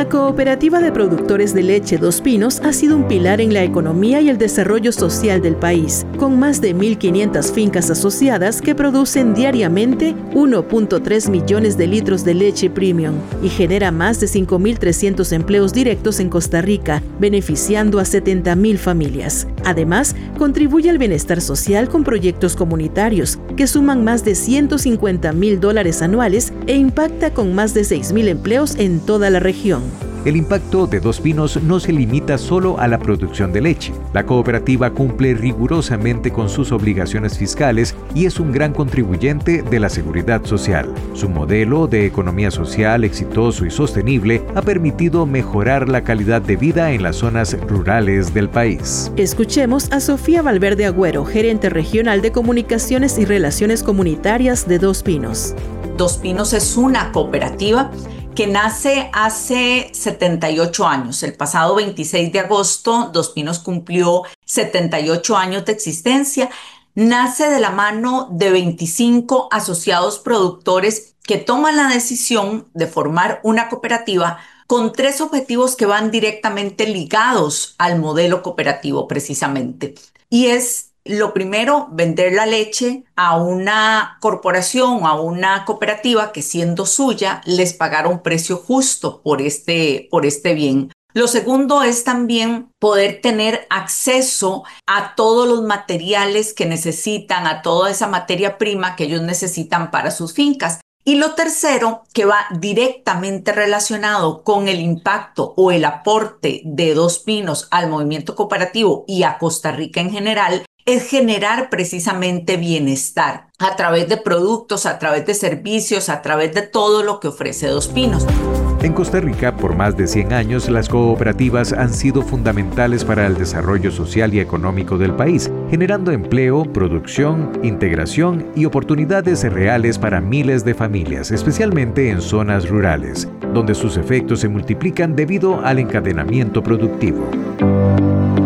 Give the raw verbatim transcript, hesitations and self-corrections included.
La Cooperativa de Productores de Leche Dos Pinos ha sido un pilar en la economía y el desarrollo social del país, con más de mil quinientas fincas asociadas que producen diariamente uno punto tres millones de litros de leche premium y genera más de cinco mil trescientos empleos directos en Costa Rica, beneficiando a setenta mil familias. Además, contribuye al bienestar social con proyectos comunitarios que suman más de ciento cincuenta mil dólares anuales e impacta con más de seis mil empleos en toda la región. El impacto de Dos Pinos no se limita solo a la producción de leche. La cooperativa cumple rigurosamente con sus obligaciones fiscales y es un gran contribuyente de la seguridad social. Su modelo de economía social exitoso y sostenible ha permitido mejorar la calidad de vida en las zonas rurales del país. Escuchemos a Sofía Valverde Agüero, gerente regional de Comunicaciones y Relaciones Comunitarias de Dos Pinos. Dos Pinos es una cooperativa que nace hace setenta y ocho años. El pasado veintiséis de agosto, Dos Pinos cumplió setenta y ocho años de existencia. Nace de la mano de veinticinco asociados productores que toman la decisión de formar una cooperativa con tres objetivos que van directamente ligados al modelo cooperativo precisamente. Y es lo primero, vender la leche a una corporación o a una cooperativa que, siendo suya, les pagara un precio justo por este, por este bien. Lo segundo es también poder tener acceso a todos los materiales que necesitan, a toda esa materia prima que ellos necesitan para sus fincas. Y lo tercero, que va directamente relacionado con el impacto o el aporte de Dos Pinos al movimiento cooperativo y a Costa Rica en general, es generar precisamente bienestar a través de productos, a través de servicios, a través de todo lo que ofrece Dos Pinos. En Costa Rica, por más de cien años, las cooperativas han sido fundamentales para el desarrollo social y económico del país, generando empleo, producción, integración y oportunidades reales para miles de familias, especialmente en zonas rurales, donde sus efectos se multiplican debido al encadenamiento productivo.